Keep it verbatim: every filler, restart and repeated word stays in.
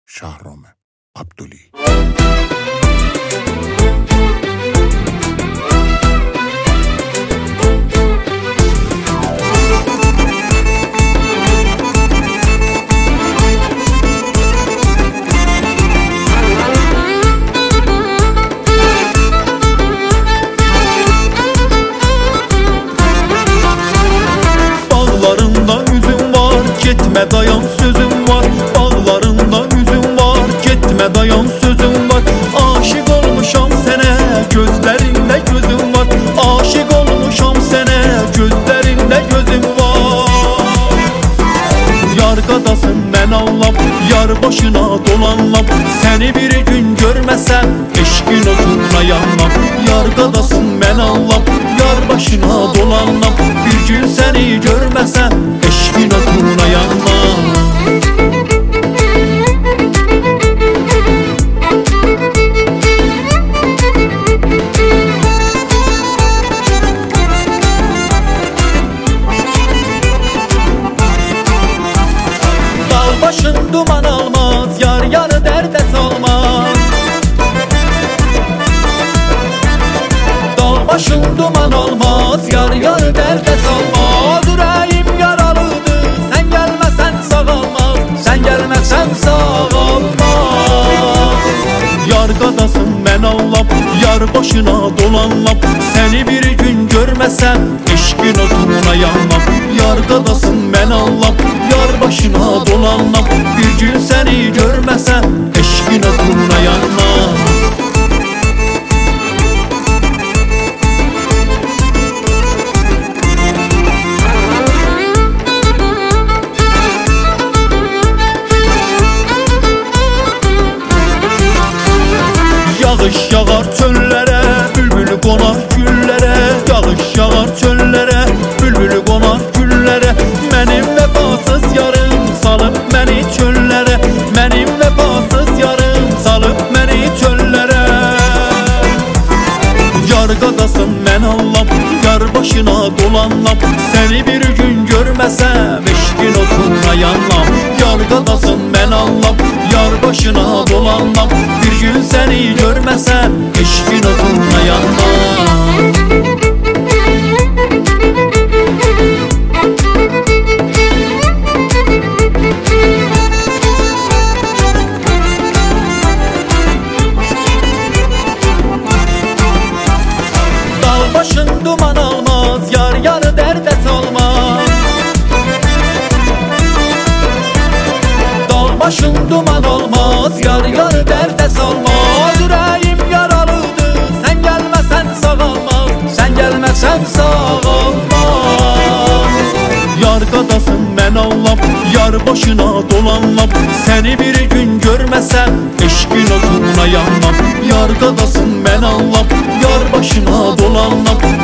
Şahrome Abduli. Bağlarında üzüm var, gitme dayan sözüm var. Bağlarında üzüm var, gitme dayan sözüm var. Aşık olmuşam sene, gözlerinde gözüm var. Aşık olmuşam sene, gözlerinde gözüm var. Yargadasın ben anlam, yar başına dolanlam. Seni bir gün görmesem, eşkin oturuna yanmam. Yargadasın ben anlam, yar başına dolanlam. Bir gün seni görmesem, eşkin oturuna yanmam. Dağ başın duman almaz, yar yarı derde salmaz. Dağ başın duman almaz, yar yarı derde salmaz. Yüreğim yaralıdır, sen gelmesen sağalmaz. Sen gelmesen sağalmaz. Yargadasın ben anlam, yar başına dolanlam. Seni bir gün görmesem, eşkin oturuna yanmam. Yargadasın ben anlam, yar başına dolanlam. Bir gün seni görmesem, eşkin oturuna yanmam. Yağış yağar çöllere, bülbülü konar güllere. Yağış yağar çöllere, bülbülü konar güllere. Benim vefasız yarım salıp beni çöllere. Benim vefasız yarım salıp beni çöllere. Yargadasın ben anlam, yar başına dolanlam. Seni bir gün görmesem, eşkin oturuna yanmam. Yargadasın ben anlam, yar başına dolanlam. Bir gün seni görmesem, eşkin oturuna yanmam. Dağ başın duman almaz, yar yarı derde salmaz. Dağ başın duman olmaz, yar yarı derde salmaz. Yüreğim yaralıdır, sen gelmesen sağalmaz. Sen gelmesen sağalmaz. Yargadasın ben anlam, yar başına dolanlam. Seni bir gün görmesem, eşkin oturuna yanmam. Yargadasın ben anlam, yar başına dolanlam.